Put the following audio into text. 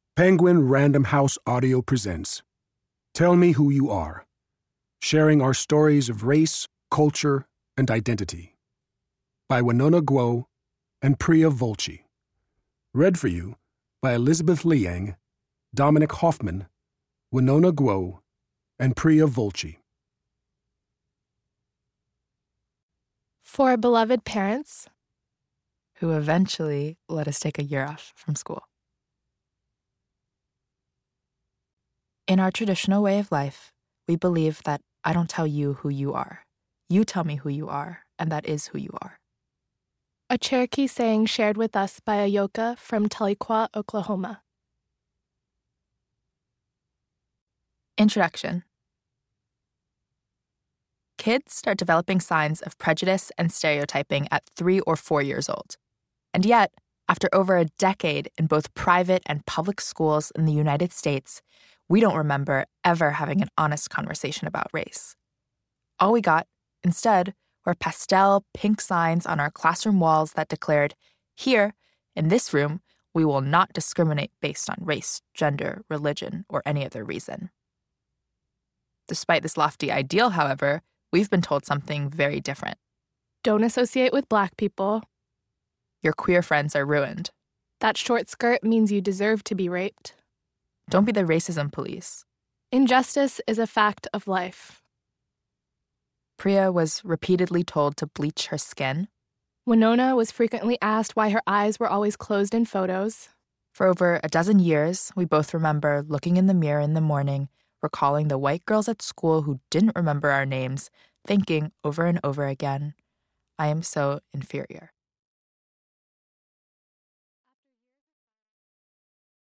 Penguin Random House Audio presents Tell Me Who You Are, sharing our stories of race, culture, and identity. By Winona Guo and Priya Volchi. Read for you by Elizabeth Liang, Dominic Hoffman, Winona Guo, and Priya Volchi. For beloved parents who eventually let us take a year off from school. In our traditional way of life, we believe that I don't tell you who you are. You tell me who you are, and that is who you are. A Cherokee saying shared with us by Ayoka from Tahlequah, Oklahoma. Introduction. Kids start developing signs of prejudice and stereotyping at 3 or 4 years old. And yet, after over a decade in both private and public schools in the United States, we don't remember ever having an honest conversation about race. All we got, instead, were pastel pink signs on our classroom walls that declared, "Here, in this room, we will not discriminate based on race, gender, religion, or any other reason." Despite this lofty ideal, however, we've been told something very different. Don't associate with Black people. Your queer friends are ruined. That short skirt means you deserve to be raped. Don't be the racism police. Injustice is a fact of life. Priya was repeatedly told to bleach her skin. Winona was frequently asked why her eyes were always closed in photos. For over a dozen years, we both remember looking in the mirror in the morning, recalling the white girls at school who didn't remember our names, thinking over and over again, I am so inferior.